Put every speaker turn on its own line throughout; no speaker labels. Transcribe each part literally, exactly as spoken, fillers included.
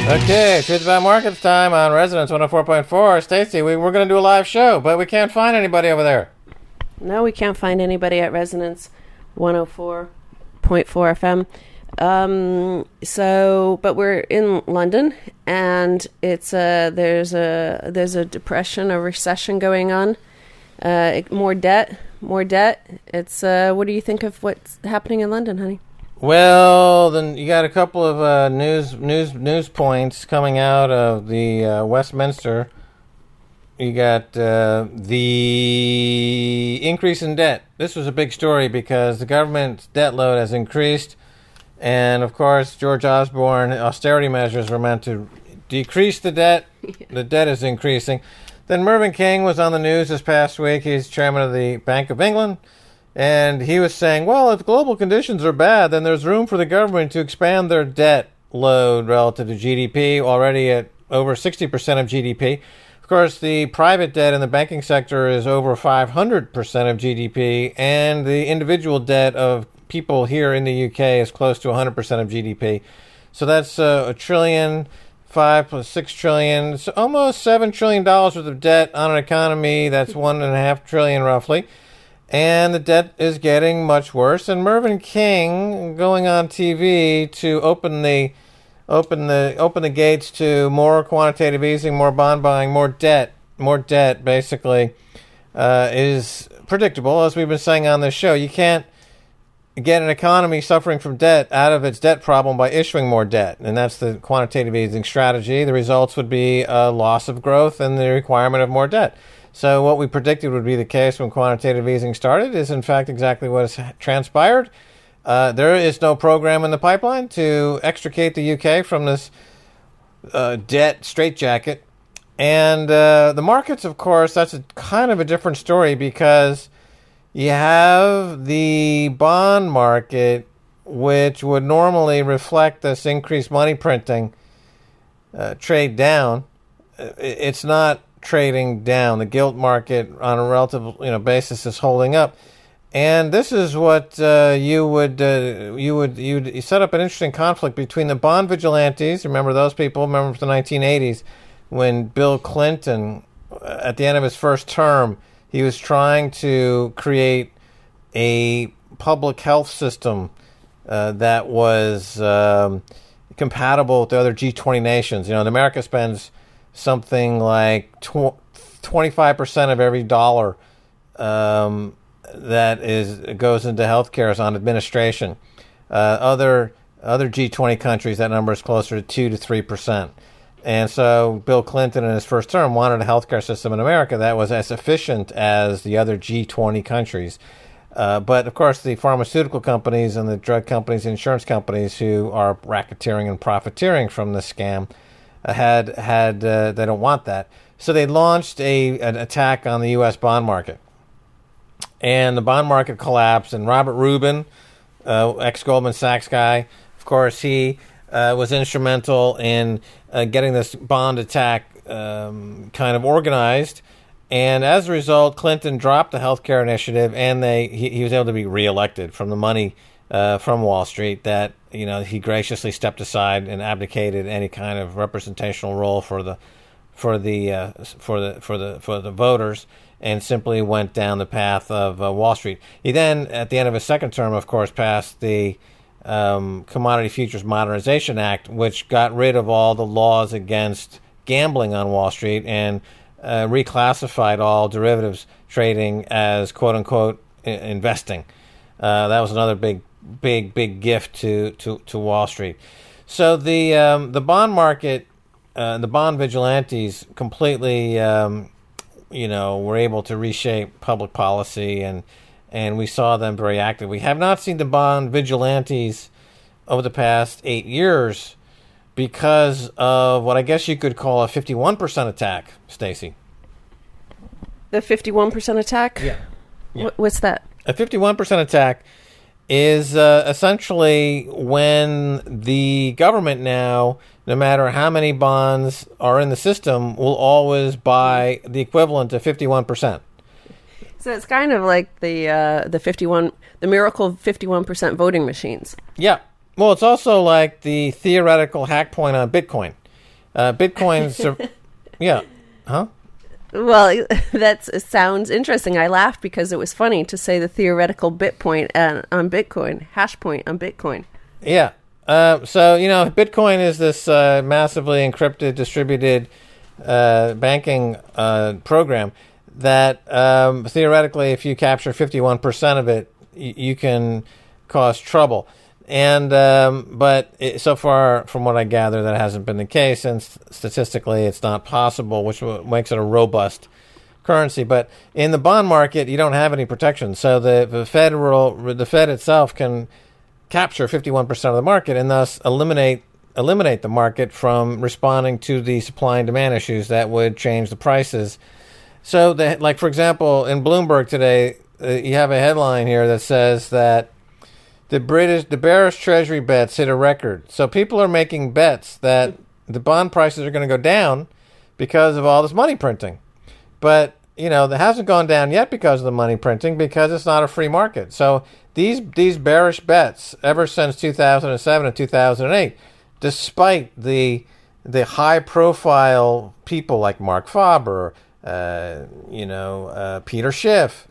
Okay, Truth About Markets time on Resonance one oh four point four. Stacy, we, we're going to do a live show, but we can't find anybody over there.
No, we can't find anybody at Resonance one oh four point four F M. Um, so, but we're in London, and it's a there's a there's a depression, a recession going on. Uh, more debt, more debt. It's uh, what do you think of what's happening in London, honey?
Well, then you got a couple of uh, news news news points coming out of the uh, Westminster. You got uh, the increase in debt. This was a big story because the government's debt load has increased, and of course, George Osborne austerity measures were meant to decrease the debt. The debt is increasing. Then Mervyn King was on the news this past week. He's chairman of the Bank of England. And he was saying, well, if global conditions are bad, then there's room for the government to expand their debt load relative to G D P, already at over sixty percent of G D P. Of course, the private debt in the banking sector is over five hundred percent of G D P, and the individual debt of people here in the U K is close to one hundred percent of G D P. So that's uh, a trillion, five plus six trillion, so almost seven trillion dollars worth of debt on an economy that's one and a half trillion roughly. And the debt is getting much worse. And Mervyn King going on T V to open the open the open the gates to more quantitative easing, more bond buying, more debt, more debt. Basically, uh, is predictable, as we've been saying on this show. You can't get an economy suffering from debt out of its debt problem by issuing more debt, and that's the quantitative easing strategy. The results would be a loss of growth and the requirement of more debt. So what we predicted would be the case when quantitative easing started is, in fact, exactly what has transpired. Uh, there is no program in the pipeline to extricate the U K from this uh, debt straitjacket. And uh, the markets, of course, that's a kind of a different story because you have the bond market, which would normally reflect this increased money printing, uh, trade down. It's not trading down. The gilt market on a relative you know basis is holding up, and this is what uh, you would uh, you would you would set up an interesting conflict between the bond vigilantes. Remember those people? Remember from the nineteen eighties when Bill Clinton, at the end of his first term, he was trying to create a public health system uh, that was um, compatible with the other G twenty nations. You know, America spends something like twenty-five percent of every dollar um, that is goes into healthcare is on administration. Uh, other other G twenty countries, that number is closer to two to three percent. And so Bill Clinton in his first term wanted a healthcare system in America that was as efficient as the other G twenty countries. Uh, but, of course, the pharmaceutical companies and the drug companies, insurance companies who are racketeering and profiteering from this scam had had uh, they don't want that, so they launched a an attack on the U S bond market, and the bond market collapsed. And Robert Rubin, uh, ex Goldman Sachs guy, of course, he uh, was instrumental in uh, getting this bond attack um, kind of organized. And as a result, Clinton dropped the healthcare initiative, and they he, he was able to be reelected from the money uh, from Wall Street that. You know, he graciously stepped aside and abdicated any kind of representational role for the, for the, uh, for the, for the, for the voters, and simply went down the path of uh, Wall Street. He then, at the end of his second term, of course, passed the um, Commodity Futures Modernization Act, which got rid of all the laws against gambling on Wall Street and uh, reclassified all derivatives trading as "quote unquote" I- investing. Uh, that was another big. big big gift to, to, to Wall Street. So the um, the bond market, uh, the bond vigilantes completely um, you know were able to reshape public policy, and and we saw them very active. We have not seen the bond vigilantes over the past eight years because of what I guess you could call a fifty-one percent attack, Stacy.
The fifty-one percent attack?
Yeah. yeah.
What's that?
A fifty-one percent attack is uh, essentially when the government now, no matter how many bonds are in the system, will always buy the equivalent of fifty-one percent.
So it's kind of like the uh, the fifty-one, the miracle fifty-one percent voting machines.
Yeah. Well, it's also like the theoretical hack point on Bitcoin. Uh, Bitcoin, sur- yeah, huh?
Well, that sounds interesting. I laughed because it was funny to say the theoretical bit point uh, on Bitcoin, hash point on Bitcoin.
Yeah. Uh, so, you know, Bitcoin is this uh, massively encrypted, distributed uh, banking uh, program that um, theoretically, if you capture fifty-one percent of it, y- you can cause trouble. And um, but it, so far, from what I gather, that hasn't been the case, and st- statistically, it's not possible, which w- makes it a robust currency. But in the bond market, you don't have any protection, so the, the federal, the Fed itself can capture fifty-one percent of the market, and thus eliminate eliminate the market from responding to the supply and demand issues that would change the prices. So, the, like for example, in Bloomberg today, uh, you have a headline here that says that The British, the bearish Treasury bets hit a record. So people are making bets that the bond prices are going to go down because of all this money printing. But, you know, that hasn't gone down yet because of the money printing, because it's not a free market. So these these bearish bets, ever since two thousand seven and two thousand eight, despite the the high-profile people like Mark Faber, uh, you know, uh, Peter Schiff,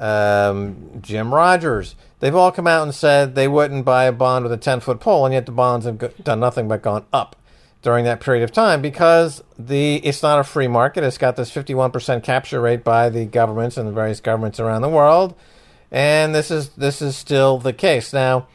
um, Jim Rogers, they've all come out and said they wouldn't buy a bond with a ten-foot pole, and yet the bonds have go- done nothing but gone up during that period of time because the it's not a free market. It's got this fifty-one percent capture rate by the governments and the various governments around the world, and this is this is still the case. Now,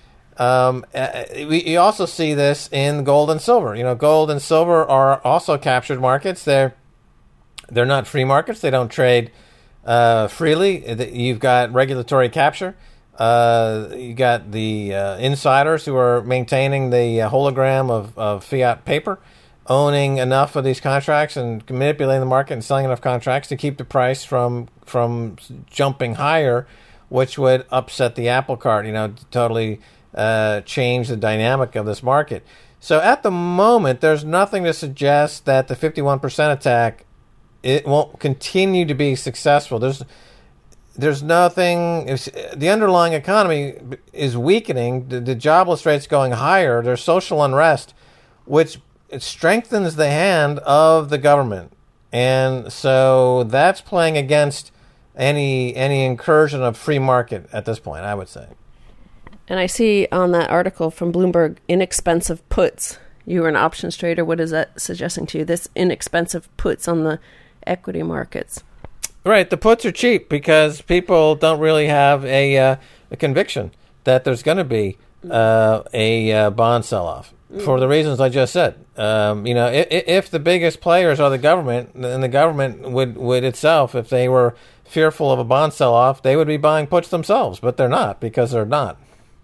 um, we you also see this in gold and silver. You know, gold and silver are also captured markets. They're they're not free markets. They don't trade uh, freely. You've got regulatory capture. Uh, you got the uh, insiders who are maintaining the uh, hologram of, of fiat paper, owning enough of these contracts and manipulating the market and selling enough contracts to keep the price from from jumping higher, which would upset the apple cart, you know, totally uh, change the dynamic of this market. So at the moment, there's nothing to suggest that the fifty-one percent attack, it won't continue to be successful. There's There's nothing. The underlying economy is weakening. The, the jobless rate's going higher. There's social unrest, which it strengthens the hand of the government, and so that's playing against any any incursion of free market at this point, I would say.
And I see on that article from Bloomberg, inexpensive puts. You were an options trader. What is that suggesting to you? This inexpensive puts on the equity markets.
Right, the puts are cheap because people don't really have a, uh, a conviction that there's going to be uh, a uh, bond sell-off mm. for the reasons I just said. Um, you know, if, if the biggest players are the government, then the government would, would itself, if they were fearful of a bond sell-off, they would be buying puts themselves, but they're not because they're not.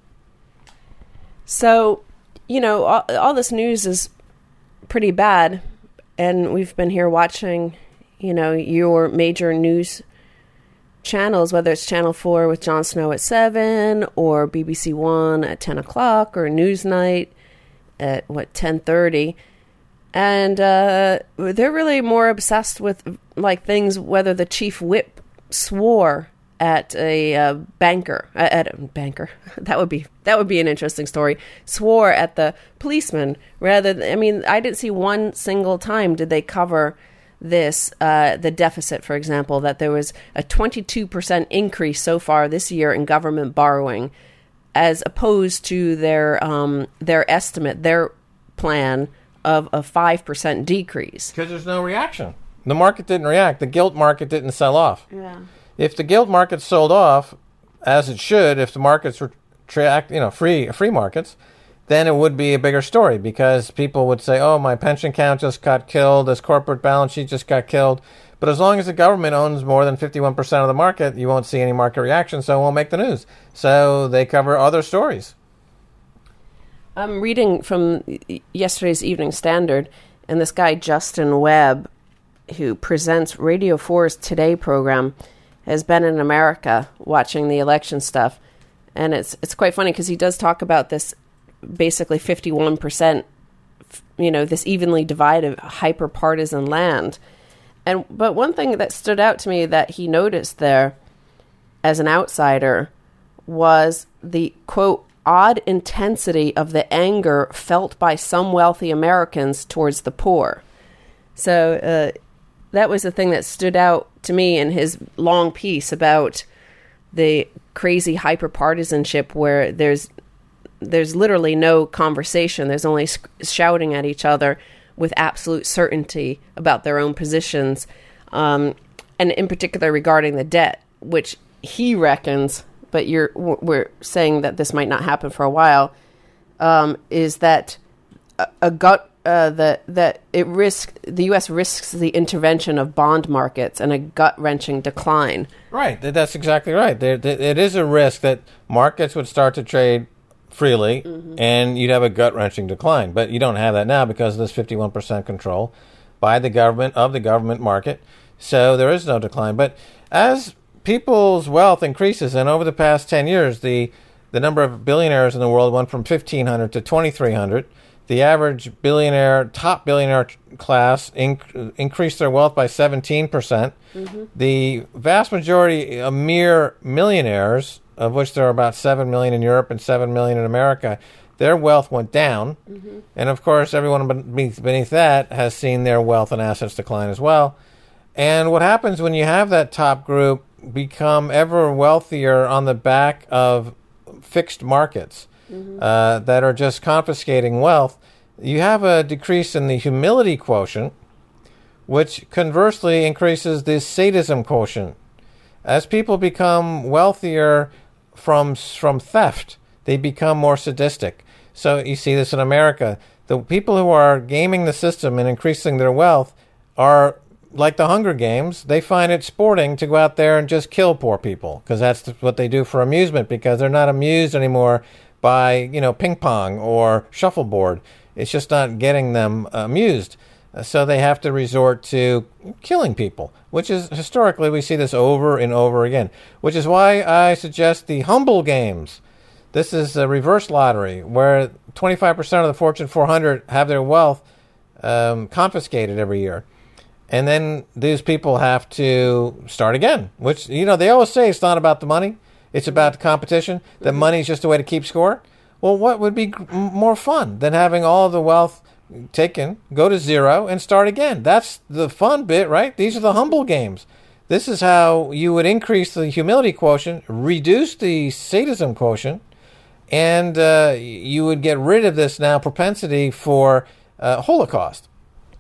So, you know, all, all this news is pretty bad, and we've been here watching, you know, your major news channels, whether it's Channel four with Jon Snow at seven, or B B C One at ten o'clock, or Newsnight at, what, ten thirty. And uh, they're really more obsessed with, like, things, whether the chief whip swore at a uh, banker, uh, at a banker, that would be, that would be an interesting story, swore at the policeman, rather than, I mean, I didn't see one single time did they cover this, uh, the deficit, for example, that there was a twenty-two percent increase so far this year in government borrowing, as opposed to their um, their estimate, their plan of a five percent decrease.
Because there's no reaction. The market didn't react. The gilt market didn't sell off.
Yeah.
If the gilt market sold off, as it should, if the markets were tracked, you know, free free markets, then it would be a bigger story because people would say, oh, my pension account just got killed, this corporate balance sheet just got killed. But as long as the government owns more than fifty-one percent of the market, you won't see any market reaction, so it won't make the news. So they cover other stories.
I'm reading from yesterday's Evening Standard, and this guy, Justin Webb, who presents Radio four's Today program, has been in America watching the election stuff. And it's it's quite funny because he does talk about this basically fifty-one percent, you know, this evenly divided hyper-partisan land. And but one thing that stood out to me that he noticed there as an outsider was the, quote, odd intensity of the anger felt by some wealthy Americans towards the poor. So uh, that was the thing that stood out to me in his long piece about the crazy hyper-partisanship where there's there's literally no conversation. There's only sc- shouting at each other with absolute certainty about their own positions, um, and in particular regarding the debt, which he reckons, but you're we're saying that this might not happen for a while, um, is that a, a gut uh, that that it risk the U S risks the intervention of bond markets and a gut-wrenching decline.
Right, that's exactly right. There, there, it is a risk that markets would start to trade freely, mm-hmm. and you'd have a gut-wrenching decline. But you don't have that now because of this fifty-one percent control by the government of the government market. So there is no decline. But as people's wealth increases, and over the past ten years, the, the number of billionaires in the world went from fifteen hundred to twenty-three hundred. The average billionaire, top billionaire class inc- increased their wealth by seventeen percent. Mm-hmm. The vast majority of mere millionaires, of which there are about seven million in Europe and seven million in America, their wealth went down. Mm-hmm. And, of course, everyone beneath, beneath that has seen their wealth and assets decline as well. And what happens when you have that top group become ever wealthier on the back of fixed markets mm-hmm. uh, that are just confiscating wealth, you have a decrease in the humility quotient, which conversely increases the sadism quotient. As people become wealthier from from theft, they become more sadistic. So you see this in America. The people who are gaming the system and increasing their wealth are like the Hunger Games. They find it sporting to go out there and just kill poor people because that's what they do for amusement, because they're not amused anymore by, you know, ping pong or shuffleboard. It's just not getting them amused. So they have to resort to killing people, which is historically we see this over and over again, which is why I suggest the humble games. This is a reverse lottery where twenty-five percent of the Fortune four hundred have their wealth um, confiscated every year. And then these people have to start again, which, you know, they always say it's not about the money. It's about the competition. That mm-hmm. money is just a way to keep score. Well, what would be more fun than having all the wealth taken, go to zero, and start again? That's the fun bit, right? These are the humble games. This is how you would increase the humility quotient, reduce the sadism quotient, and uh, you would get rid of this now propensity for uh, Holocaust.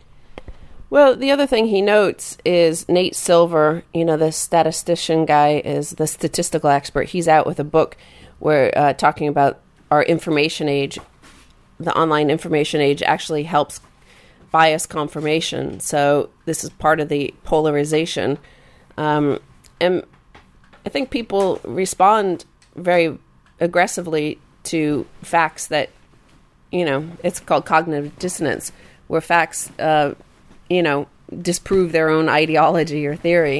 Well, the other thing he notes is Nate Silver, you know, the statistician guy, is the statistical expert. He's out with a book where uh, talking about our information age. The online information age actually helps bias confirmation. So this is part of the polarization. Um, and I think people respond very aggressively to facts that, you know, it's called cognitive dissonance, where facts, uh, you know, disprove their own ideology or theory.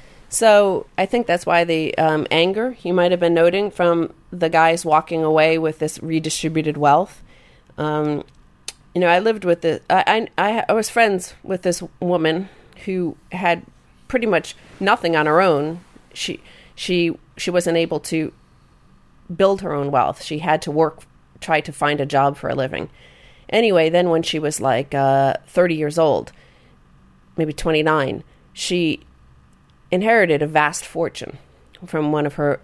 So I think that's why the um, anger you might have been noting from the guys walking away with this redistributed wealth. Um, you know, I lived with the, I, I, I was friends with this woman who had pretty much nothing on her own. She, she, she wasn't able to build her own wealth. She had to work, try to find a job for a living. Anyway, then when she was like uh, thirty years old, maybe twenty-nine, she inherited a vast fortune from one of her,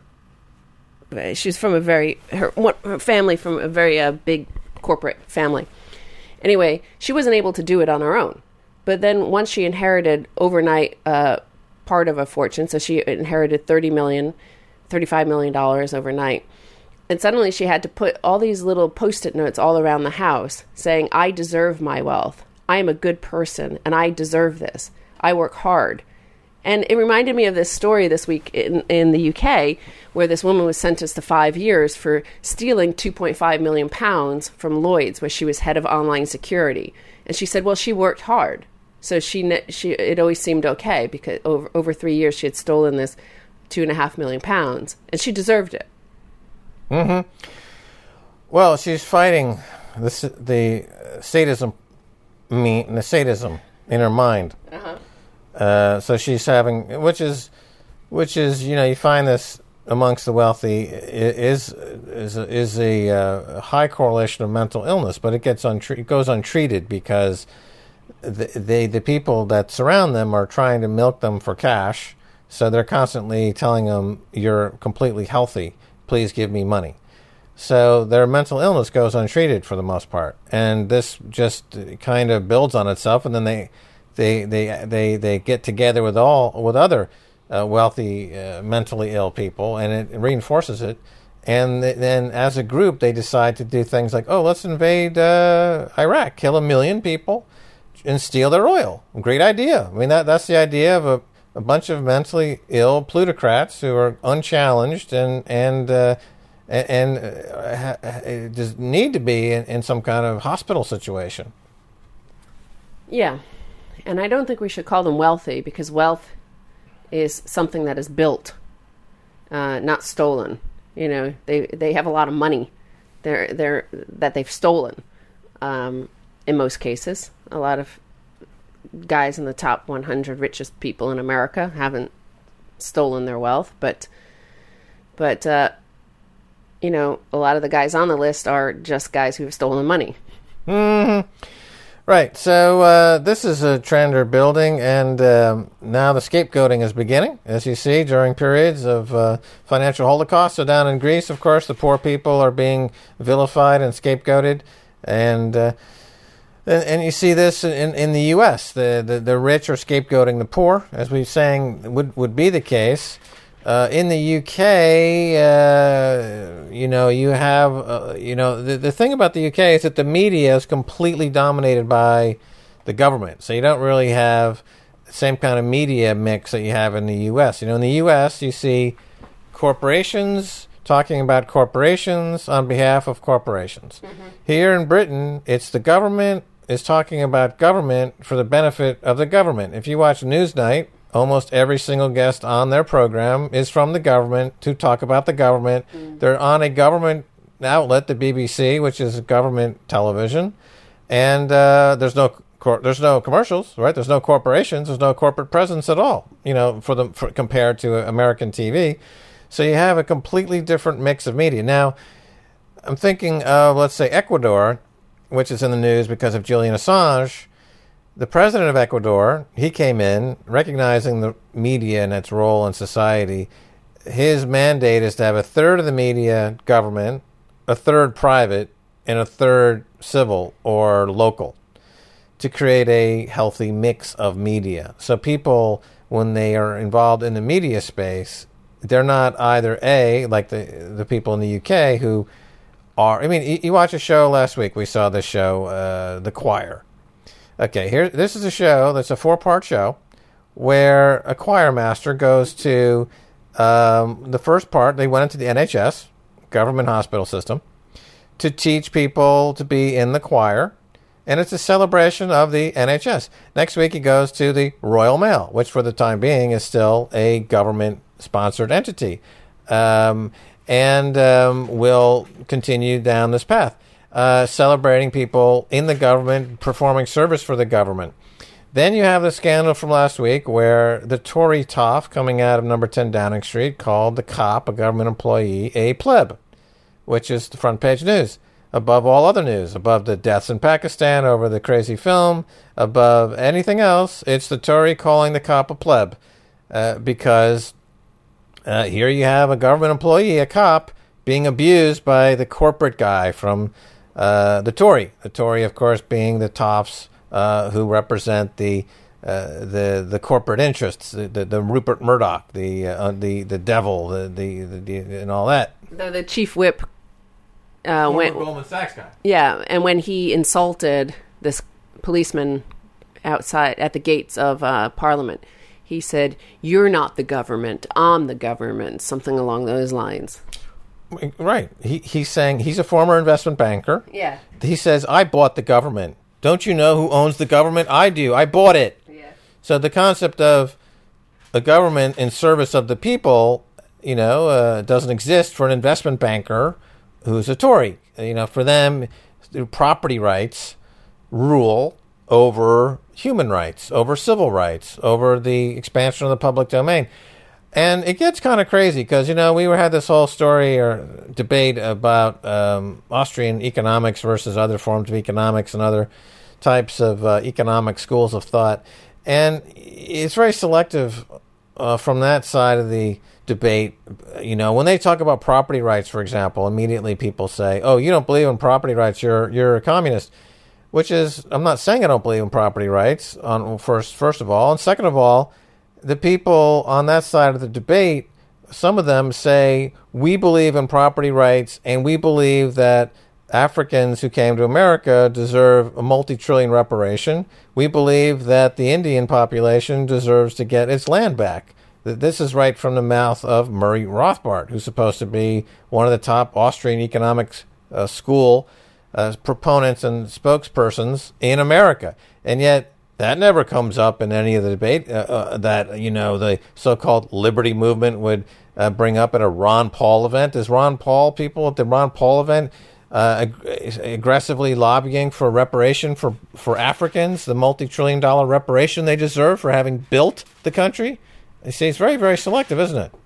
she's from a very, her, one, her family from a very uh, big corporate family. Anyway, she wasn't able to do it on her own. But then once she inherited overnight uh, part of a fortune, so she inherited thirty million dollars, thirty-five million dollars overnight, and suddenly she had to put all these little post-it notes all around the house saying, I deserve my wealth. I am a good person, and I deserve this. I work hard. And it reminded me of this story this week in, in the U K, where this woman was sentenced to five years for stealing two point five million pounds from Lloyd's, where she was head of online security. And she said, well, she worked hard. So she, she it always seemed okay, because over, over three years she had stolen this two and a half million pounds, and she deserved it.
Mm-hmm. Well, she's fighting the, the sadism, me, the sadism in her mind. Uh-huh. Uh, so she's having, which is, which is, you know, you find this amongst the wealthy is is is a uh, high correlation of mental illness, but it gets untre- it goes untreated because the, they the people that surround them are trying to milk them for cash, so they're constantly telling them, "You're completely healthy. Please give me money." So their mental illness goes untreated for the most part, and this just kind of builds on itself, and then they they they they, they get together with all with other. Uh, wealthy, uh, mentally ill people, and it reinforces it. And th- then, as a group, they decide to do things like, "Oh, let's invade uh, Iraq, kill a million people, and steal their oil." Great idea. I mean, that that's the idea of a, a bunch of mentally ill plutocrats who are unchallenged and and uh, and uh, ha- just need to be in, in some kind of hospital situation.
Yeah, and I don't think we should call them wealthy, because wealth is something that is built, uh, not stolen. You know, they they have a lot of money, they're they're that they've stolen. Um, in most cases, a lot of guys in the top one hundred richest people in America haven't stolen their wealth, but but uh, you know, a lot of the guys on the list are just guys who have stolen money.
Mm-hmm. Right, so uh, this is a trend they're building, and um, now the scapegoating is beginning, as you see, during periods of uh, financial holocaust. So down in Greece, of course, the poor people are being vilified and scapegoated, and uh, and, and you see this in, in the U S. The, the the rich are scapegoating the poor, as we were saying would, would be the case. Uh, in the U K, uh, you know, you have, uh, you know, the, the thing about the U K is that the media is completely dominated by the government. So you don't really have the same kind of media mix that you have in the U S. You know, in the U S, you see corporations talking about corporations on behalf of corporations. Mm-hmm. Here in Britain, it's the government is talking about government for the benefit of the government. If you watch Newsnight, almost every single guest on their program is from the government to talk about the government. Mm. They're on a government outlet, the B B C, which is government television, and uh, there's no cor- there's no commercials, right? There's no corporations. There's no corporate presence at all. You know, for the for, compared to American T V, so you have a completely different mix of media. Now, I'm thinking of, let's say, Ecuador, which is in the news because of Julian Assange. The president of Ecuador, he came in recognizing the media and its role in society. His mandate is to have a third of the media government, a third private, and a third civil or local, to create a healthy mix of media. So people, when they are involved in the media space, they're not either A, like the the people in the U K who are, I mean, you, you watch a show last week, we saw this show, uh, The Choir. Okay, here. This is a show that's a four-part show where a choir master goes to um, the first part. They went into the N H S, government hospital system, to teach people to be in the choir, and it's a celebration of the N H S. Next week, he goes to the Royal Mail, which for the time being is still a government-sponsored entity, um, and um, will continue down this path. Uh, celebrating people in the government, performing service for the government. Then you have the scandal from last week where the Tory toff coming out of number ten Downing Street called the cop, a government employee, a pleb, which is the front page news, above all other news, above the deaths in Pakistan over the crazy film, above anything else. It's the Tory calling the cop a pleb, uh, because uh, here you have a government employee, a cop, being abused by the corporate guy from Uh, the Tory, the Tory, of course, being the toffs uh, who represent the uh, the the corporate interests, the the, the Rupert Murdoch, the uh, the the devil, the, the the and all that.
The, the chief whip. Uh, when,
Goldman Sachs guy.
Yeah, and when he insulted this policeman outside at the gates of uh, Parliament, he said, "You're not the government. I'm the government." Something along those lines.
Right. He he's saying he's a former investment banker.
Yeah.
He says, I bought the government. Don't you know who owns the government? I do. I bought it.
Yeah.
So the concept of a government in service of the people, you know, uh, doesn't exist for an investment banker who's a Tory. You know, for them, property rights rule over human rights, over civil rights, over the expansion of the public domain. And it gets kind of crazy because, you know, we were had this whole story or debate about um, Austrian economics versus other forms of economics and other types of uh, economic schools of thought. And it's very selective uh, from that side of the debate. You know, when they talk about property rights, for example, immediately people say, oh, you don't believe in property rights, you're you're a communist. Which is, I'm not saying I don't believe in property rights, on first first of all. And second of all, the people on that side of the debate, some of them say, we believe in property rights and we believe that Africans who came to America deserve a multi-trillion reparation. We believe that the Indian population deserves to get its land back. This is right from the mouth of Murray Rothbard, who's supposed to be one of the top Austrian economics uh, school uh, proponents and spokespersons in America. And yet, that never comes up in any of the debate uh, uh, that, you know, the so-called liberty movement would uh, bring up at a Ron Paul event. Is Ron Paul, people at the Ron Paul event, uh, ag- aggressively lobbying for reparation for, for Africans, the multi-trillion dollar reparation they deserve for having built the country? You see, it's very, very selective, isn't it?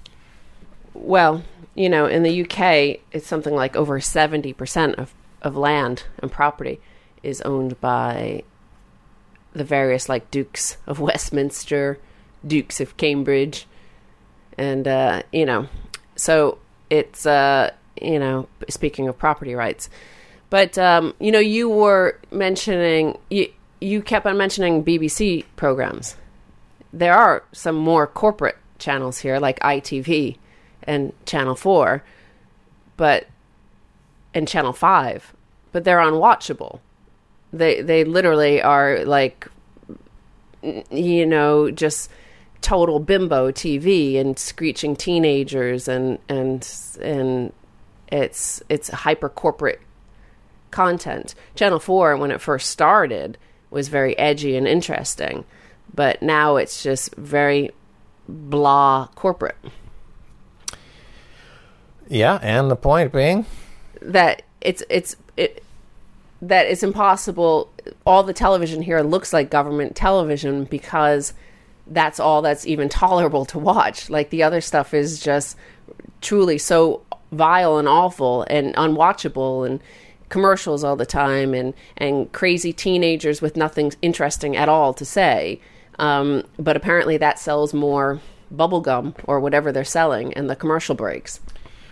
Well, you know, in the U K, it's something like over seventy percent of, of land and property is owned by the various, like, Dukes of Westminster, Dukes of Cambridge, and, uh, you know, so it's, uh, you know, speaking of property rights. But, um, you know, you were mentioning, you, you kept on mentioning B B C programs. There are some more corporate channels here, like I T V and Channel four, but, and Channel five, but they're unwatchable. They they literally are like, you know, just total bimbo T V and screeching teenagers and and and it's it's hyper corporate content. Channel four, when it first started, was very edgy and interesting, but now it's just very blah corporate.
Yeah, and the point being
that it's it's it. that it's impossible. All the television here looks like government television because that's all that's even tolerable to watch. Like, the other stuff is just truly so vile and awful and unwatchable, and commercials all the time, and, and crazy teenagers with nothing interesting at all to say. Um, but apparently that sells more bubblegum or whatever they're selling in the commercial breaks.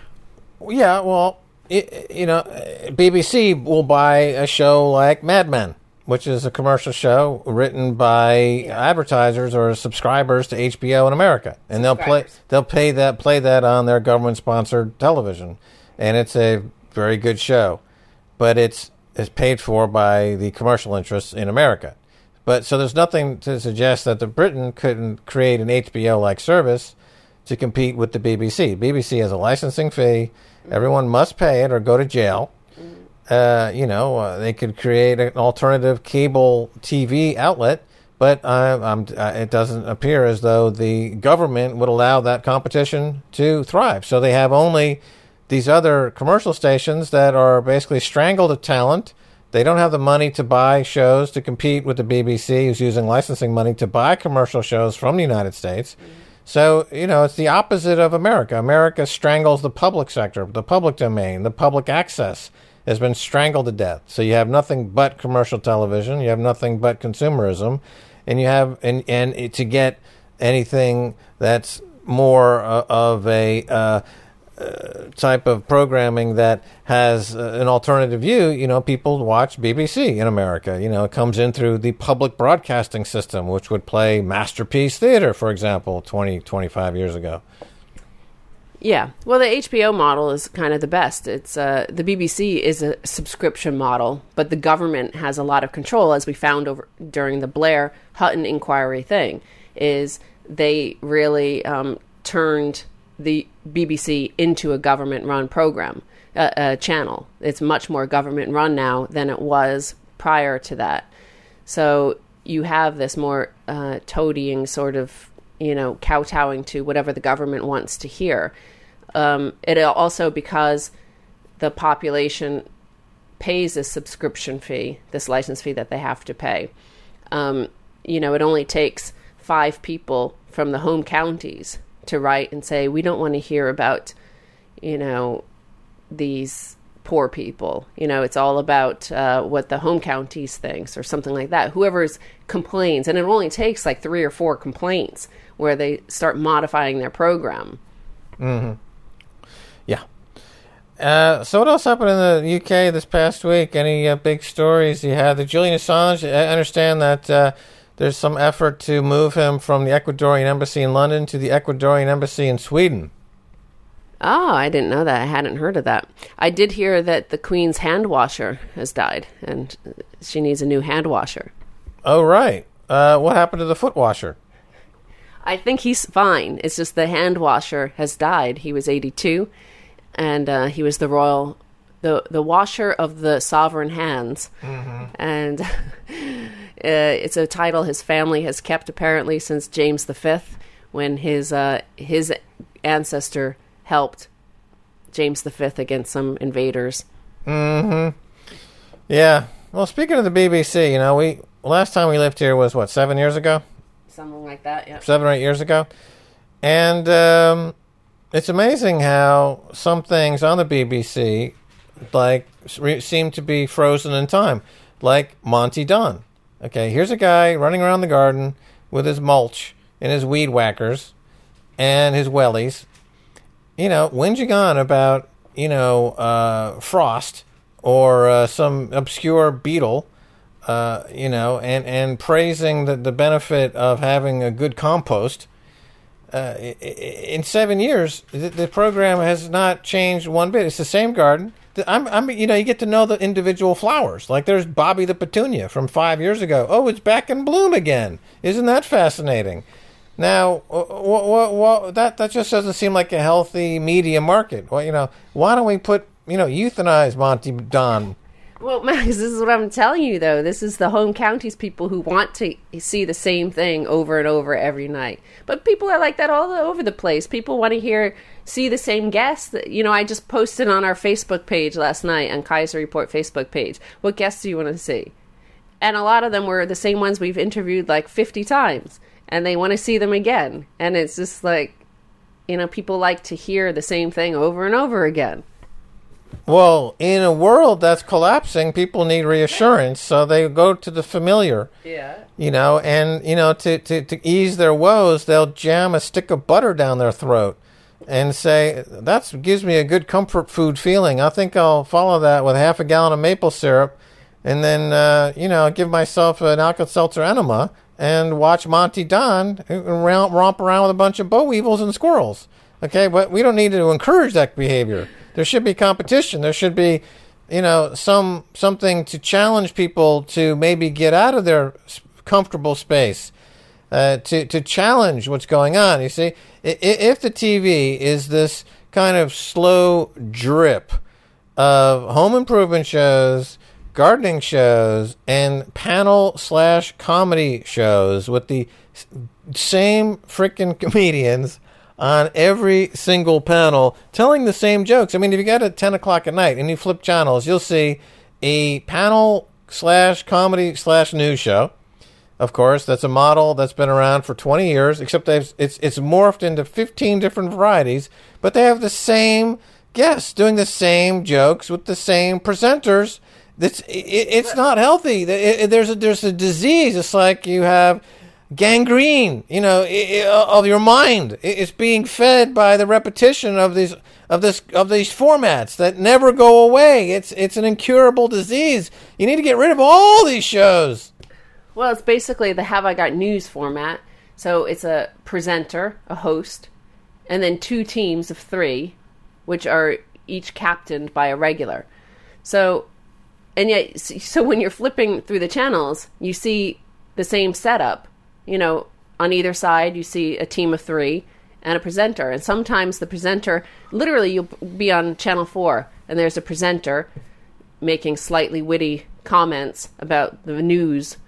Yeah, well, It, you know, B B C will buy a show like Mad Men, which is a commercial show written by advertisers or subscribers to H B O in America, and they'll play they'll pay that play that on their government-sponsored television, and it's a very good show, but it's it's paid for by the commercial interests in America. But so there's nothing to suggest that the Britain couldn't create an H B O-like service to compete with the B B C. B B C has a licensing fee. Everyone must pay it or go to jail. Uh, you know, uh, they could create an alternative cable T V outlet, but uh, I'm, uh, it doesn't appear as though the government would allow that competition to thrive. So they have only these other commercial stations that are basically strangled of talent. They don't have the money to buy shows to compete with the B B C, who's using licensing money to buy commercial shows from the United States. Mm-hmm. So, you know, it's the opposite of America. America strangles the public sector, the public domain, the public access has been strangled to death. So you have nothing but commercial television, you have nothing but consumerism, and you have, and, and to get anything that's more uh, of a uh, uh, type of programming that has uh, an alternative view, you know, people watch B B C in America. You know, it comes in through the public broadcasting system, which would play Masterpiece Theater, for example, twenty, twenty-five years ago.
Yeah. Well, the H B O model is kind of the best. It's uh, the B B C is a subscription model, but the government has a lot of control, as we found over during the Blair Hutton inquiry thing, is they really um, turned the B B C into a government-run program, uh, a channel. It's much more government-run now than it was prior to that. So you have this more uh, toadying sort of, you know, kowtowing to whatever the government wants to hear. Um, it also, because the population pays a subscription fee, this license fee that they have to pay, um, you know, it only takes five people from the home counties to write and say, we don't want to hear about, you know, these poor people. You know, it's all about uh, what the home counties thinks or something like that. Whoever's complains, and it only takes like three or four complaints where they start modifying their program.
Mm-hmm. Yeah. Uh, so what else happened in the U K this past week? Any uh, big stories you had? The Julian Assange, I understand that uh, there's some effort to move him from the Ecuadorian embassy in London to the Ecuadorian embassy in Sweden.
Oh, I didn't know that. I hadn't heard of that. I did hear that the Queen's hand washer has died, and she needs a new hand washer.
Oh, right. Uh, what happened to the foot washer?
I think he's fine. It's just the hand washer has died. He was eighty-two, and uh, he was the royal, the the washer of the sovereign hands. Mm-hmm. And uh, it's a title his family has kept apparently since James the Fifth, when his uh, his ancestor helped James the Fifth against some invaders.
Mm-hmm. Yeah. Well, speaking of the B B C, you know, we last time we lived here was, what, seven years ago?
Something like that, yeah.
Seven or eight years ago. And um, it's amazing how some things on the B B C, like, re- seem to be frozen in time. Like Monty Don. Okay, here's a guy running around the garden with his mulch and his weed whackers and his wellies. You know, whinging on about, you know, uh, frost or uh, some obscure beetle, uh, you know, and, and praising the, the benefit of having a good compost. Uh, in seven years, the, the program has not changed one bit. It's the same garden. I'm, I'm, you know, you get to know the individual flowers. Like there's Bobby the Petunia from five years ago. Oh, it's back in bloom again. Isn't that fascinating? Now, what, what, what, that that just doesn't seem like a healthy media market. Well, you know, why don't we put, you know, euthanize Monty Don?
Well, Max, this is what I'm telling you, though. This is the home counties people who want to see the same thing over and over every night. But people are like that all over the place. People want to hear, see the same guests. You know, I just posted on our Facebook page last night, on Kaiser Report Facebook page, what guests do you want to see? And a lot of them were the same ones we've interviewed like fifty times. And they want to see them again. And it's just like, you know, people like to hear the same thing over and over again.
Well, in a world that's collapsing, people need reassurance, so they go to the familiar.
Yeah.
You know, and, you know, to, to, to ease their woes, they'll jam a stick of butter down their throat and say, that gives me a good comfort food feeling. I think I'll follow that with half a gallon of maple syrup and then, uh, you know, give myself an Alka-Seltzer enema and watch Monty Don romp around with a bunch of boll weevils and squirrels. Okay, but we don't need to encourage that behavior. There should be competition. There should be, you know, some something to challenge people to maybe get out of their comfortable space, uh, to, to challenge what's going on. You see, if the T V is this kind of slow drip of home improvement shows, gardening shows, and panel slash comedy shows with the same freaking comedians on every single panel telling the same jokes. I mean, if you get at ten o'clock at night and you flip channels, you'll see a panel slash comedy slash news show. Of course, that's a model that's been around for twenty years, except they've, it's it's morphed into fifteen different varieties, but they have the same guests doing the same jokes with the same presenters. It's, it, it's not healthy. It, it, there's, a, there's a disease. It's like you have gangrene, you know, of your mind. It's being fed by the repetition of these of this of these formats that never go away. It's it's an incurable disease. You need to get rid of all these shows.
Well, it's basically the Have I Got News format. So it's a presenter, a host, and then two teams of three, which are each captained by a regular. So, and yet, so when you're flipping through the channels, you see the same setup. You know, on either side, you see a team of three and a presenter. And sometimes the presenter, literally, you'll be on Channel four, and there's a presenter making slightly witty comments about the news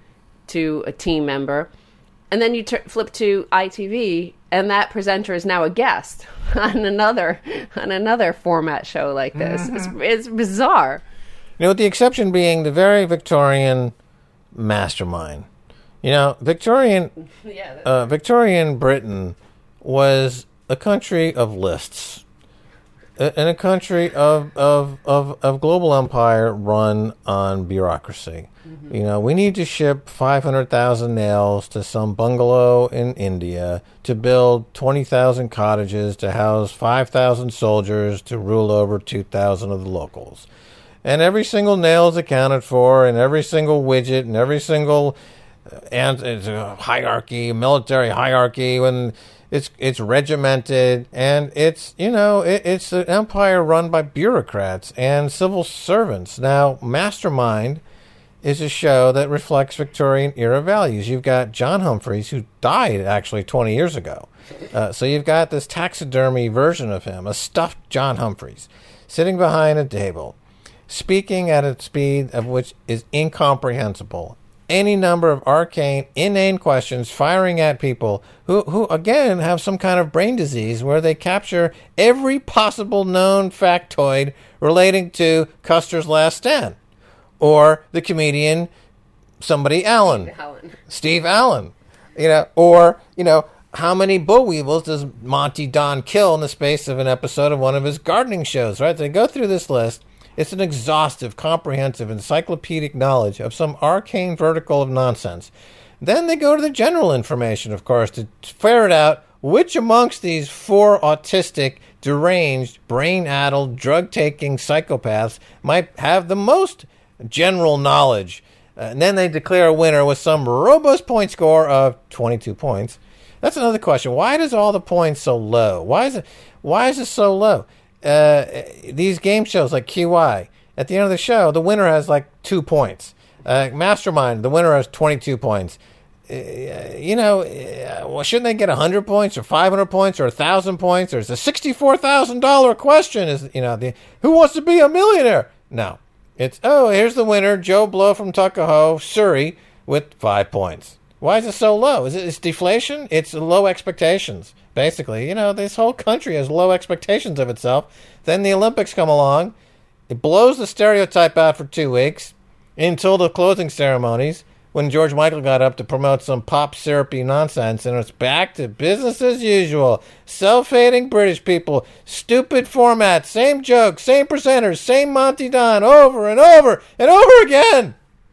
to a team member. And then you t- flip to I T V, and that presenter is now a guest on another on another format show like this. Mm-hmm. It's, it's bizarre.
You know, with the exception being the very Victorian mastermind. You know, Victorian
yeah,
uh, Victorian Britain was a country of lists. In a country of, of, of, of global empire run on bureaucracy. Mm-hmm. You know, we need to ship five hundred thousand nails to some bungalow in India to build twenty thousand cottages to house five thousand soldiers to rule over two thousand of the locals. And every single nail is accounted for, and every single widget, and every single and it's a hierarchy, military hierarchy, when it's it's regimented, and it's, you know, it, it's an empire run by bureaucrats and civil servants. Now, Mastermind is a show that reflects Victorian era values. You've got John Humphreys, who died actually twenty years ago. Uh, so you've got this taxidermy version of him, a stuffed John Humphreys, sitting behind a table, speaking at a speed of which is incomprehensible. Any number of arcane, inane questions firing at people who, who, again, have some kind of brain disease where they capture every possible known factoid relating to Custer's Last Stand. Or the comedian, somebody Allen.
Steve Allen.
Steve Allen. You know, or, you know, how many bull weevils does Monty Don kill in the space of an episode of one of his gardening shows, right? They go through this list. It's an exhaustive, comprehensive, encyclopedic knowledge of some arcane vertical of nonsense. Then they go to the general information, of course, to ferret out which amongst these four autistic, deranged, brain-addled, drug-taking psychopaths might have the most general knowledge. Uh, and then they declare a winner with some robust point score of twenty-two points. That's another question. Why does all the points so low? Why is it? Why is it so low? Uh, these game shows like Q I, at the end of the show, the winner has like two points. Uh, Mastermind, the winner has twenty-two points. Uh, you know, uh, well, shouldn't they get one hundred points or five hundred points or one thousand points? Or it's a sixty-four thousand dollars question. Is, you know, the, who wants to be a millionaire? No. It's, oh, here's the winner, Joe Blow from Tuckahoe, Surrey, with five points. Why is it so low? Is it it's deflation? It's low expectations, basically. You know, this whole country has low expectations of itself. Then the Olympics come along. It blows the stereotype out for two weeks until the closing ceremonies, when George Michael got up to promote some pop syrupy nonsense, and it's back to business as usual. Self-hating British people, stupid format, same jokes, same presenters, same Monty Don, over and over and over again.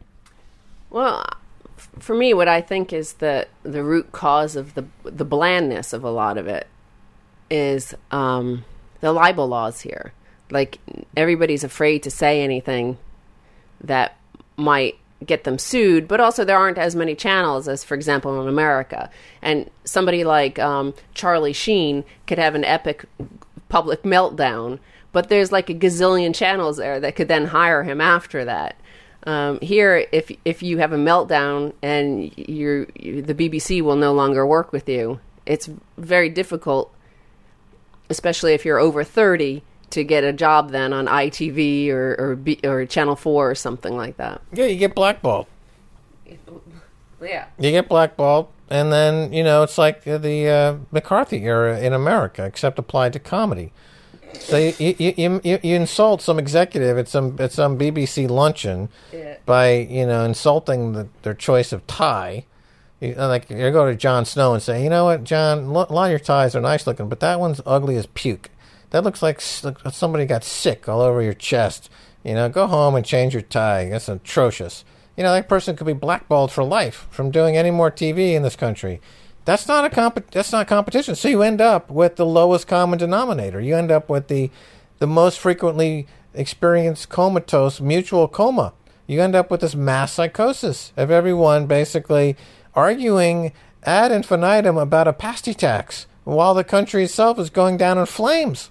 Well, for me, what I think is the the root cause of the the blandness of a lot of it is um, the libel laws here. Like, everybody's afraid to say anything that might get them sued, but also there aren't as many channels as, for example, in America. And somebody like um, Charlie Sheen could have an epic public meltdown, but there's like a gazillion channels there that could then hire him after that. Um, here, if if you have a meltdown and you're, you, the B B C will no longer work with you, it's very difficult, especially if you're over thirty, to get a job then on I T V or or, B, or Channel four or something like that.
Yeah, you get blackballed.
Yeah.
You get blackballed, and then, you know, it's like the uh, McCarthy era in America, except applied to comedy. So you you, you, you, you insult some executive at some at some B B C luncheon yeah. by, you know, insulting the, their choice of tie. You, like, you go to Jon Snow and say, you know what, John, a lot of your ties are nice looking, but that one's ugly as puke. That looks like somebody got sick all over your chest. You know, go home and change your tie. That's atrocious. You know, that person could be blackballed for life from doing any more T V in this country. That's not a comp- That's not competition. So you end up with the lowest common denominator. You end up with the the most frequently experienced comatose mutual coma. You end up with this mass psychosis of everyone basically arguing ad infinitum about a pasty tax while the country itself is going down in flames.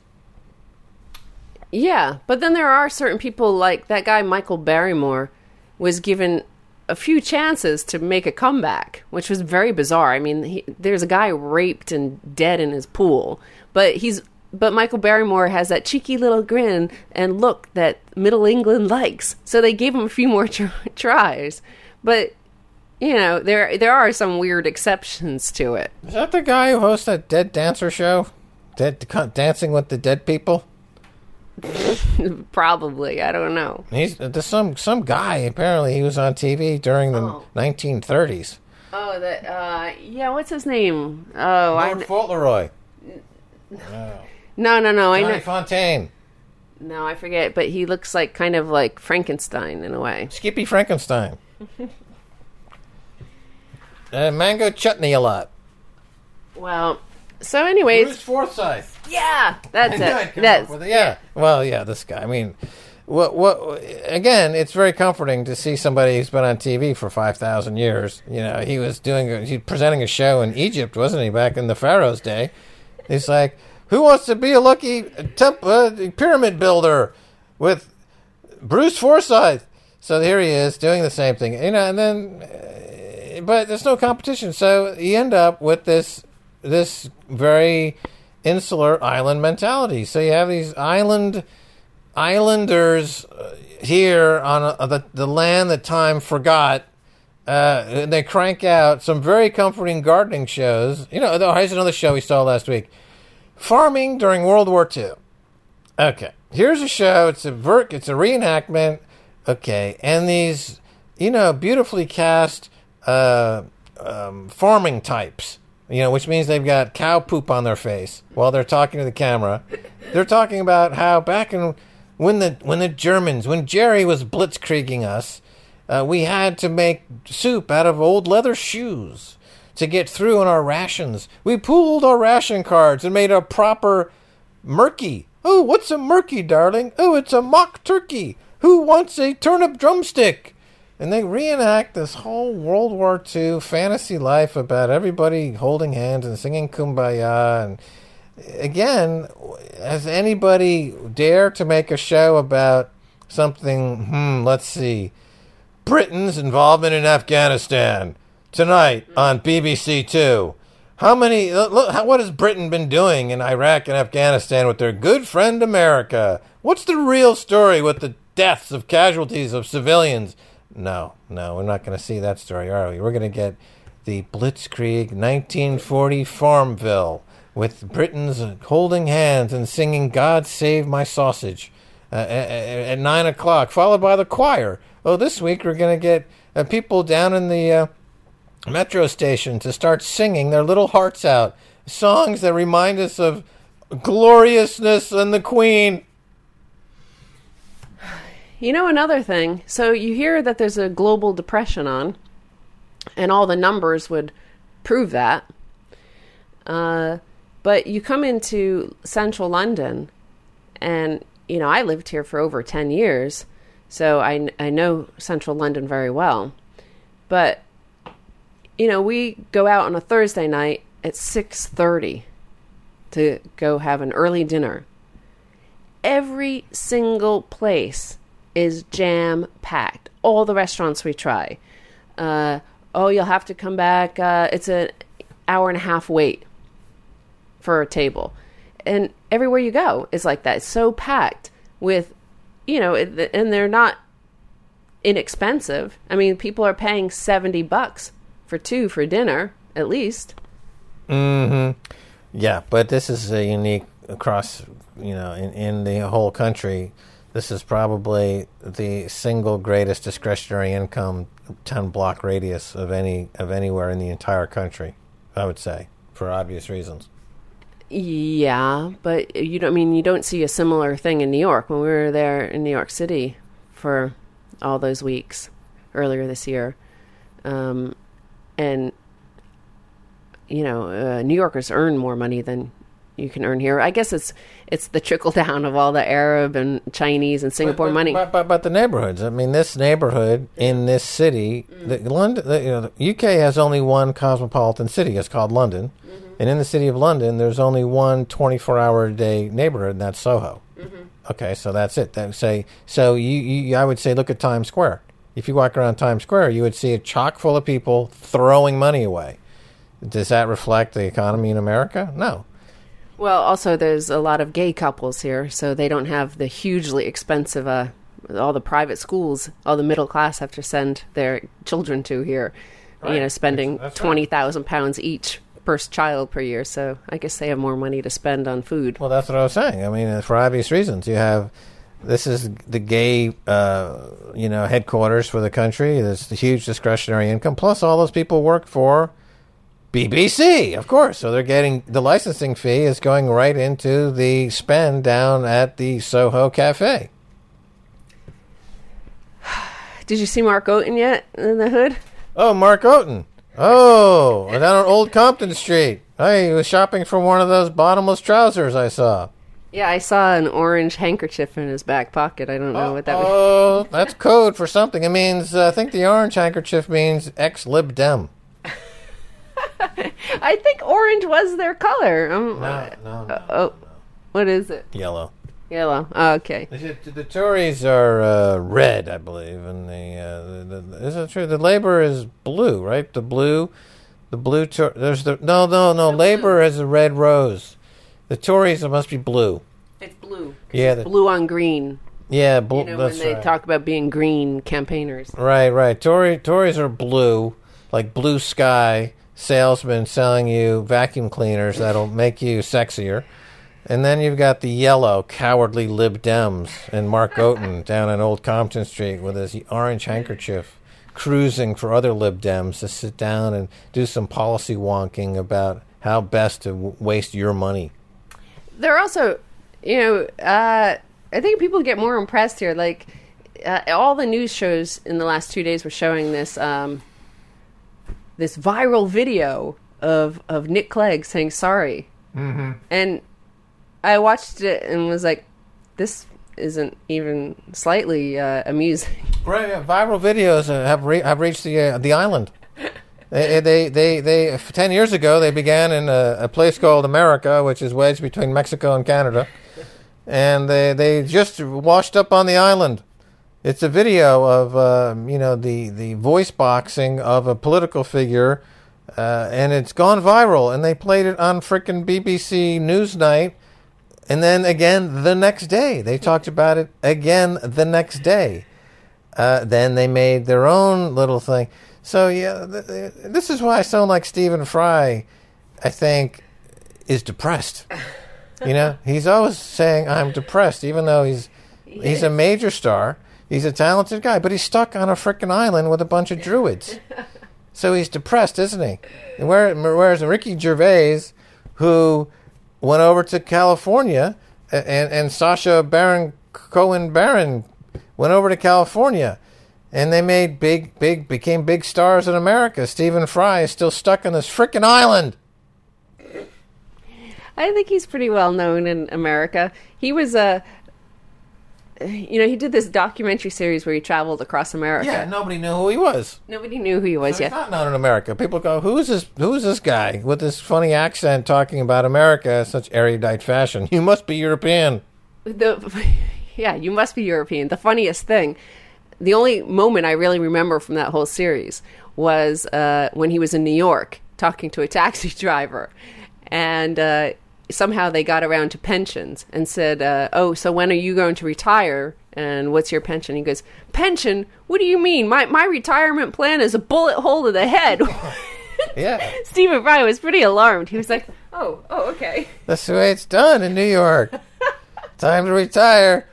Yeah, but then there are certain people, like that guy Michael Barrymore was given a few chances to make a comeback, which was very bizarre. I mean, he, there's a guy raped and dead in his pool, but he's but Michael Barrymore has that cheeky little grin and look that Middle England likes, so they gave him a few more tr- tries. But you know, there there are some weird exceptions to it.
Is that the guy who hosts that Dead Dancer show, Dead Dancing with the Dead People?
Probably, I don't know.
He's there's some some guy, apparently he was on T V during the oh. nineteen thirties.
Oh, that. Uh, yeah. What's his name? Oh, I.
Lord
kn-
Fauntleroy. No.
No, no, no. I
Johnny
know.
Fontaine.
No, I forget. But he looks like kind of like Frankenstein in a way.
Skippy Frankenstein. uh, mango chutney a lot.
Well, so anyways,
Bruce Forsyth.
yeah, that's
I
it.
come
That's
up with it. Yeah. Well, yeah, this guy. I mean, what? What? Again, it's very comforting to see somebody who's been on T V for five thousand years. You know, he was doing, a, he presenting a show in Egypt, wasn't he, back in the Pharaoh's day? He's like, who wants to be a lucky temp, uh, pyramid builder with Bruce Forsyth? So here he is doing the same thing. You know, and then, uh, but there's no competition. So you end up with this this very insular island mentality. So you have these island islanders uh, here on a, the the land that time forgot. Uh, and they crank out some very comforting gardening shows. You know, here's another show we saw last week: farming during World War Two. Okay, here's a show. It's a ver- It's a reenactment. Okay, and these, you know, beautifully cast uh, um, farming types. You know, which means they've got cow poop on their face while they're talking to the camera. They're talking about how back in when the when the Germans, when Jerry was blitzkrieging us, uh, we had to make soup out of old leather shoes to get through on our rations. We pooled our ration cards and made a proper murky. Oh, what's a murky, darling? Oh, it's a mock turkey. Who wants a turnip drumstick? And they reenact this whole World War Two fantasy life about everybody holding hands and singing Kumbaya. And again, has anybody dare to make a show about something, hmm, let's see, Britain's involvement in Afghanistan tonight on B B C Two? How many, look, how, what has Britain been doing in Iraq and Afghanistan with their good friend America? What's the real story with the deaths of casualties of civilians? No, no, we're not going to see that story, are we? We're going to get the Blitzkrieg nineteen forty Farmville with Britons holding hands and singing God Save My Sausage uh, at, at nine o'clock, followed by the choir. Oh, this week we're going to get uh, people down in the uh, metro station to start singing their little hearts out. Songs that remind us of gloriousness and the Queen.
You know, another thing. So you hear that there's a global depression on, and all the numbers would prove that. Uh, but you come into central London, and, you know, I lived here for over ten years, so I, I know central London very well. But, you know, we go out on a Thursday night at six thirty to go have an early dinner. Every single place is jam-packed. All the restaurants we try. Uh, oh, you'll have to come back. Uh, it's an hour and a half wait for a table. And everywhere you go is like that. It's so packed with, you know, and they're not inexpensive. I mean, people are paying seventy bucks for two for dinner, at least.
Mm-hmm. Yeah, but this is a unique across, you know, in, in the whole country. This is probably the single greatest discretionary income ten block radius of any of anywhere in the entire country, I would say, for obvious reasons.
Yeah, but you don't I mean you don't see a similar thing in New York. When we were there in New York City for all those weeks earlier this year, um, and you know, uh, New Yorkers earn more money than you can earn here. I guess it's it's the trickle down of all the Arab and Chinese and Singapore
but, but,
money.
But, but but the neighborhoods. I mean, this neighborhood in this city, mm. the London, the, you know, the U K has only one cosmopolitan city. It's called London, mm-hmm. and in the city of London, there's only one twenty-four hour a day neighborhood, and that's Soho. Mm-hmm. Okay, so that's it. That say so. You, you, I would say, look at Times Square. If you walk around Times Square, you would see a chock full of people throwing money away. Does that reflect the economy in America? No.
Well, also, there's a lot of gay couples here, so they don't have the hugely expensive, uh, all the private schools, all the middle class have to send their children to here, right. You know, spending that's, that's twenty thousand right. pounds each per child per year, so I guess they have more money to spend on food.
Well, that's what I was saying. I mean, for obvious reasons. You have This is the gay, uh, you know, headquarters for the country. There's the huge discretionary income. Plus, all those people work for B B C, of course. So they're getting the licensing fee is going right into the spend down at the Soho Cafe.
Did you see Mark Oten yet in the hood?
Oh, Mark Oten. Oh, down on Old Compton Street. I was shopping for one of those bottomless trousers I saw.
Yeah, I saw an orange handkerchief in his back pocket. I don't know
oh,
what that means.
Oh, that's code for something. It means, uh, I think the orange handkerchief means ex-Lib Dem.
I think orange was their color. Um,
No, no, no,
uh, oh,
no.
what is it?
Yellow.
Yellow. Oh, okay.
The, the Tories are uh, red, I believe, and the, uh, the, the is it true? The Labor is blue, right? The blue, the blue. Tor- there's the no, no, no.
The
Labor
blue.
is a red rose. The Tories, it must be blue.
It's blue.
Yeah,
it's
the,
blue on green.
yeah, blue.
You know,
that's
when they
right.
talk about being green campaigners.
Right, right. Tory Tories are blue, like blue sky salesmen selling you vacuum cleaners that'll make you sexier. And then you've got the yellow, cowardly Lib Dems and Mark Oten down on Old Compton Street with his orange handkerchief, cruising for other Lib Dems to sit down and do some policy wonking about how best to w- waste your money.
They're also, you know, uh, I think people get more impressed here. Like, uh, all the news shows in the last two days were showing this um, this viral video of, of Nick Clegg saying sorry. Mm-hmm. And I watched it and was like, this isn't even slightly uh, amusing.
Right, yeah, viral videos uh, have re- have reached the uh, the island. They, they, they, they, ten years ago, they began in a, a place called America, which is wedged between Mexico and Canada, and they, they just washed up on the island. It's a video of, uh, you know, the, the voice boxing of a political figure, uh, and it's gone viral, and they played it on frickin' B B C Newsnight, and then again the next day. They talked about it again the next day. Uh, then they made their own little thing. So, yeah, th- th- this is why someone like Stephen Fry, I think, is depressed. You know, he's always saying, I'm depressed, even though he's he's a major star. He's a talented guy, but he's stuck on a frickin' island with a bunch of druids. So he's depressed, isn't he? And where, whereas Ricky Gervais, who went over to California, and, and Sacha Baron Cohen Baron went over to California, and they made big, big, became big stars in America. Stephen Fry is still stuck on this frickin' island.
I think he's pretty well known in America. He was a, you know, he did this documentary series where he traveled across America.
Yeah, nobody knew who he was.
Nobody knew who he was
So
yet.
he's not known in America. People go, who's this Who's this guy with this funny accent talking about America in such erudite fashion? You must be European.
The, yeah, you must be European. The funniest thing, the only moment I really remember from that whole series was uh, when he was in New York talking to a taxi driver. And uh, somehow they got around to pensions and said, uh, oh, so when are you going to retire? And what's your pension? He goes, pension? What do you mean? My my retirement plan is a bullet hole to the head.
Yeah.
Stephen Fry was pretty alarmed. He was like, oh, oh, okay.
That's the way it's done in New York. Time to retire.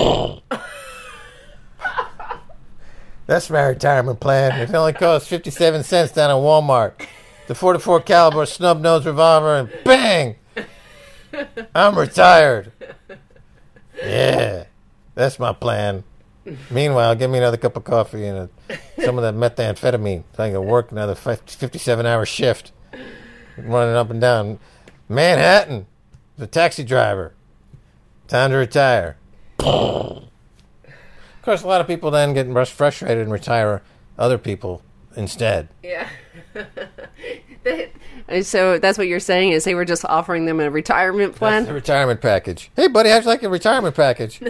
That's my retirement plan. It only costs fifty-seven cents down at Walmart. The forty-four caliber snub nose revolver, and bang! I'm retired. Yeah, that's my plan. Meanwhile, give me another cup of coffee and a, some of that methamphetamine so I can work another fifty-seven hour shift. Running up and down Manhattan, the taxi driver. Time to retire. Of course, a lot of people then get frustrated and retire other people instead.
Yeah. So that's what you're saying is they were just offering them a retirement plan?
That's the retirement package. Hey, buddy, how'd you like a retirement package?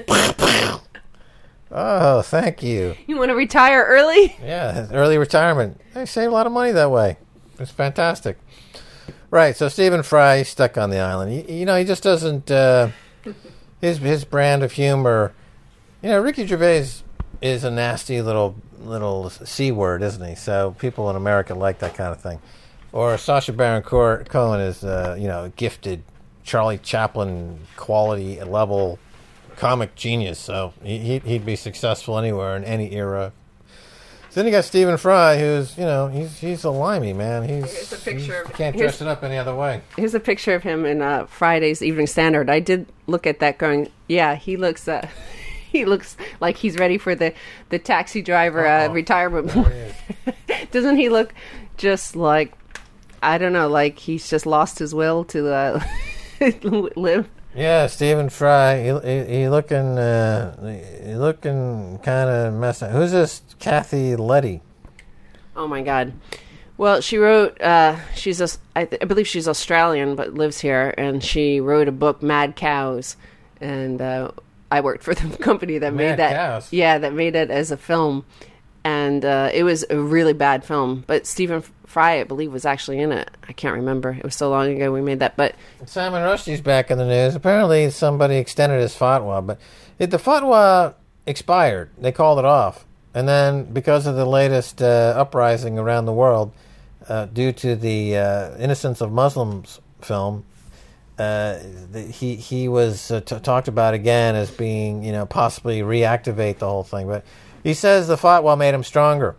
Oh, thank you.
You want to retire early?
Yeah, early retirement. They save a lot of money that way. It's fantastic. Right, so Stephen Fry, he's stuck on the island. You, you know, he just doesn't... Uh, his his brand of humor... You know, Ricky Gervais is a nasty little little C word, isn't he? So people in America like that kind of thing. Or Sacha Baron Cohen is, uh, you know, gifted Charlie Chaplin quality level comic genius, so he, he'd be successful anywhere in any era. So then you got Stephen Fry, who's, you know, he's he's a limey, man. He's,
Here's a picture.
He can't dress it up any other way.
Here's a picture of him in uh, Friday's Evening Standard. I did look at that going, yeah, he looks uh, he looks like he's ready for the, the taxi driver uh, retirement. He Doesn't he look just like, I don't know, like he's just lost his will to uh, live?
Yeah, Stephen Fry. He he, he looking uh, he looking kind of messed up. Who's this Kathy Letty?
Oh my God! Well, she wrote. Uh, she's a. I, th- I believe she's Australian, but lives here, and she wrote a book, Mad Cows, and uh, I worked for the company that
Mad
made that.
Cows.
Yeah, that made it as a film, and uh, it was a really bad film. But Stephen Fry, I believe, was actually in it. I can't remember. It was so long ago we made that. But
Salman Rushdie's back in the news. Apparently, somebody extended his fatwa, but it, the fatwa expired. They called it off, and then because of the latest uh, uprising around the world, uh, due to the uh, Innocence of Muslims film, uh, the, he he was uh, t- talked about again as being, you know, possibly reactivate the whole thing. But he says the fatwa made him stronger.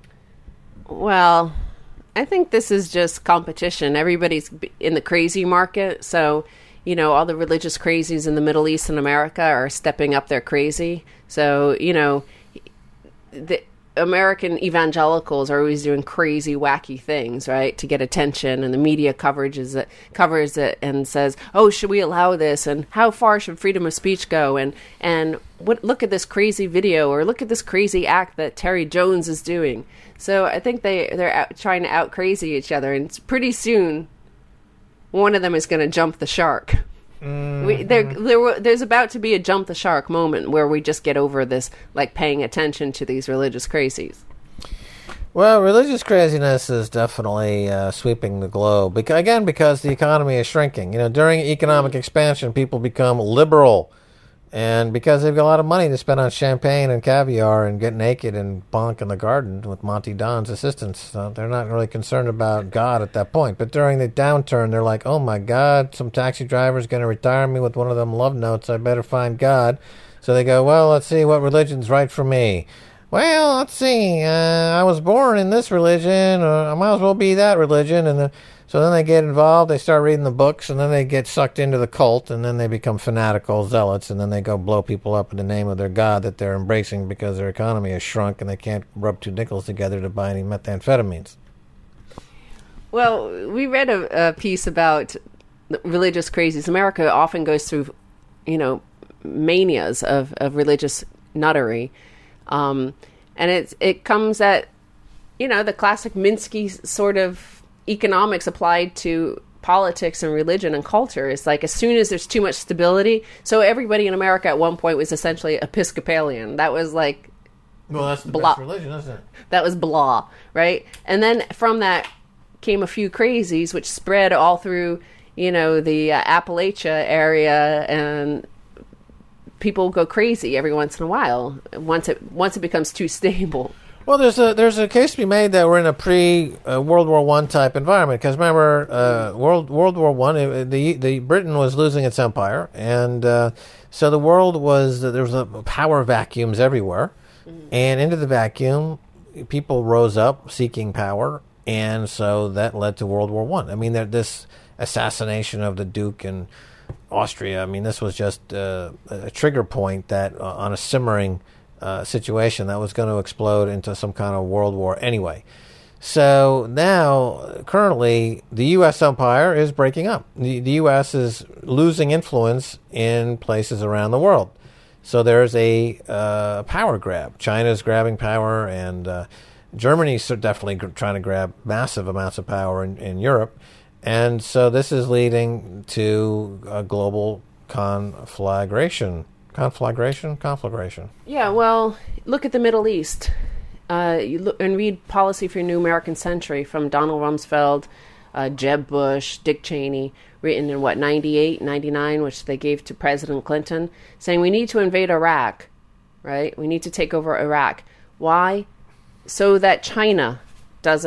well, I think this is just competition. Everybody's in the crazy market. So, you know, all the religious crazies in the Middle East and America are stepping up their crazy. So, you know, the American evangelicals are always doing crazy, wacky things, right, to get attention. And the media coverage is it, covers it and says, oh, should we allow this? And how far should freedom of speech go? And, and what, look at this crazy video, or look at this crazy act that Terry Jones is doing. So I think they, they're out, trying to out crazy each other, and pretty soon one of them is going to jump the shark. Mm-hmm. We, there, there, there's about to be a jump the shark moment where we just get over this, like paying attention to these religious crazies.
Well, religious craziness is definitely uh, sweeping the globe. Because, again, because the economy is shrinking. You know, during economic expansion, people become liberal. And because they've got a lot of money to spend on champagne and caviar and get naked and bonk in the garden with Monty Don's assistants, so they're not really concerned about God at that point. But during the downturn, they're like, oh my God, some taxi driver's going to retire me with one of them love notes. I better find God. So they go, well, let's see what religion's right for me. Well, let's see. Uh, I was born in this religion, or I might as well be that religion. And the, so then they get involved, they start reading the books, and then they get sucked into the cult, and then they become fanatical zealots, and then they go blow people up in the name of their God that they're embracing because their economy has shrunk and they can't rub two nickels together to buy any methamphetamines.
Well, we read a, a piece about religious crazies. America often goes through, you know, manias of, of religious nuttery. Um, and it, it comes at, you know, the classic Minsky sort of economics applied to politics and religion and culture. It's like as soon as there's too much stability. So everybody in America at one point was essentially Episcopalian. That was like,
well, that's the
blah.
best religion, isn't it?
That was blah, right? And then from that came a few crazies, which spread all through, you know, the uh, Appalachia area, and people go crazy every once in a while once it once it becomes too stable.
Well, there's a there's a case to be made that we're in a pre uh, World War One type environment, because remember, uh, World World War One, the the Britain was losing its empire, and uh, so the world was there was a power vacuums everywhere, mm-hmm. and into the vacuum, people rose up seeking power, and so that led to World War One. I. I mean, there, this assassination of the Duke in Austria. I mean, this was just uh, a trigger point that uh, on a simmering Uh, situation that was going to explode into some kind of world war anyway. So now, currently, the U S empire is breaking up. The, the U S is losing influence in places around the world. So there's a uh, power grab. China's grabbing power, and uh, Germany's definitely gr- trying to grab massive amounts of power in, in Europe. And so this is leading to a global conflagration. Conflagration? Conflagration.
Yeah, well, look at the Middle East. Uh, you look and read Policy for a New American Century from Donald Rumsfeld, uh, Jeb Bush, Dick Cheney, written in, what, ninety-eight, ninety-nine, which they gave to President Clinton, saying we need to invade Iraq, right? We need to take over Iraq. Why? So that China doesn't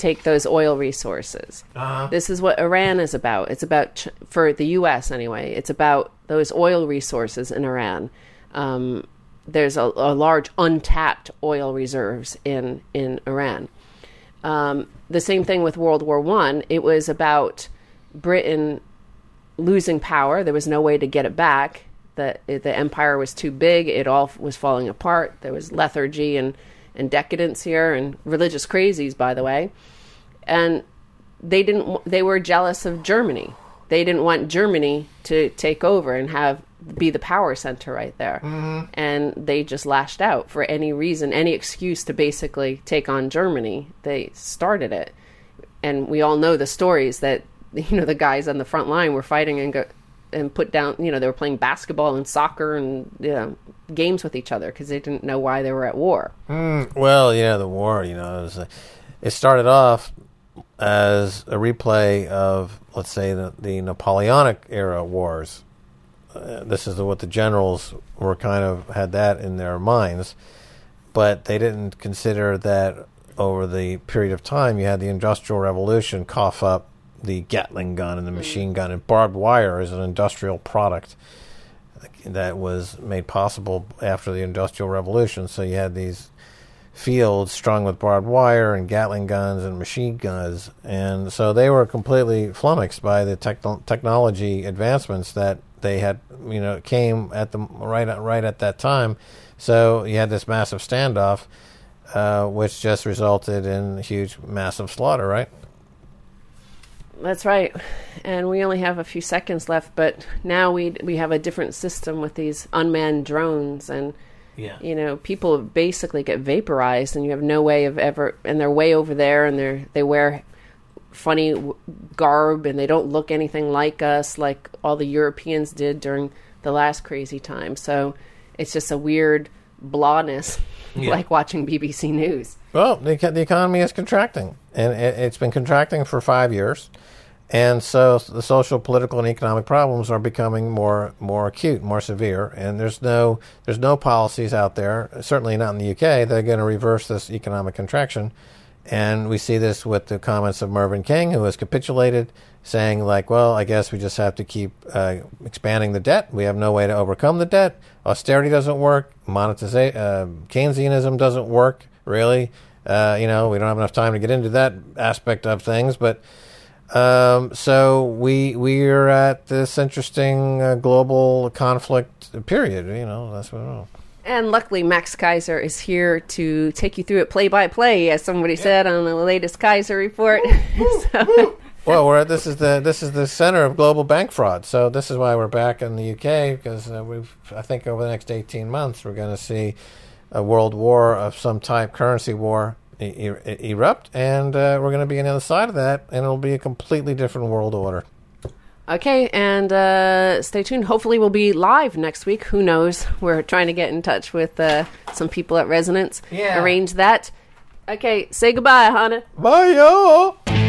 take those oil resources.
Uh-huh.
This is what Iran is about. It's about, ch- for the U S anyway, it's about those oil resources in Iran. Um, there's a, a large untapped oil reserves in, in Iran. Um, the same thing with World War One. It was about Britain losing power. There was no way to get it back. The, the empire was too big. It all was falling apart. There was lethargy and, and decadence here, and religious crazies, by the way. And they didn't. They were jealous of Germany. They didn't want Germany to take over and have be the power center right there. Mm-hmm. And they just lashed out for any reason, any excuse to basically take on Germany. They started it. And we all know the stories that, you know, the guys on the front line were fighting and go, and put down, you know, they were playing basketball and soccer and, you know, games with each other because they didn't know why they were at war.
Mm, well, yeah, the war, you know, it, was, uh, it started off as a replay of, let's say, the, the Napoleonic era wars. Uh, this is what the generals were kind of had that in their minds, but they didn't consider that over the period of time you had the Industrial Revolution cough up the Gatling gun and the machine gun, and barbed wire is an industrial product that was made possible after the Industrial Revolution. So you had these fields strung with barbed wire and Gatling guns and machine guns, and so they were completely flummoxed by the techn- technology advancements that they had, you know, came at the right right at that time. So you had this massive standoff, uh, which just resulted in huge, massive slaughter, right?
That's right. And we only have a few seconds left, but now we we have a different system with these unmanned drones, and yeah. you know, people basically get vaporized, and you have no way of ever, and they're way over there, and they're they wear funny w- garb, and they don't look anything like us, like all the Europeans did during the last crazy time. So it's just a weird blahness, yeah. like watching B B C News.
Well, the, the economy is contracting, and it, it's been contracting for five years. And so the social, political, and economic problems are becoming more more acute, more severe. And there's no there's no policies out there, certainly not in the U K, that are going to reverse this economic contraction. And we see this with the comments of Mervyn King, who has capitulated, saying like, well, I guess we just have to keep uh, expanding the debt. We have no way to overcome the debt. Austerity doesn't work. Monetization, uh, Keynesianism doesn't work, really. Uh, you know, we don't have enough time to get into that aspect of things, but Um, so we we are at this interesting uh, global conflict period. You know, that's what I know.
And luckily, Max Kaiser is here to take you through it play by play, as somebody yeah. said on the latest Kaiser report. so.
Well, we're at, this is the this is the center of global bank fraud. So this is why we're back in the U K, because uh, we've I think over the next eighteen months we're going to see a world war of some type, currency war, E- e- erupt, and uh, we're going to be on the other side of that, and it'll be a completely different world order.
Okay, and uh, stay tuned. Hopefully we'll be live next week. Who knows? We're trying to get in touch with uh, some people at Resonance.
Yeah.
Arrange that. Okay, say goodbye, Hannah.
Bye, y'all.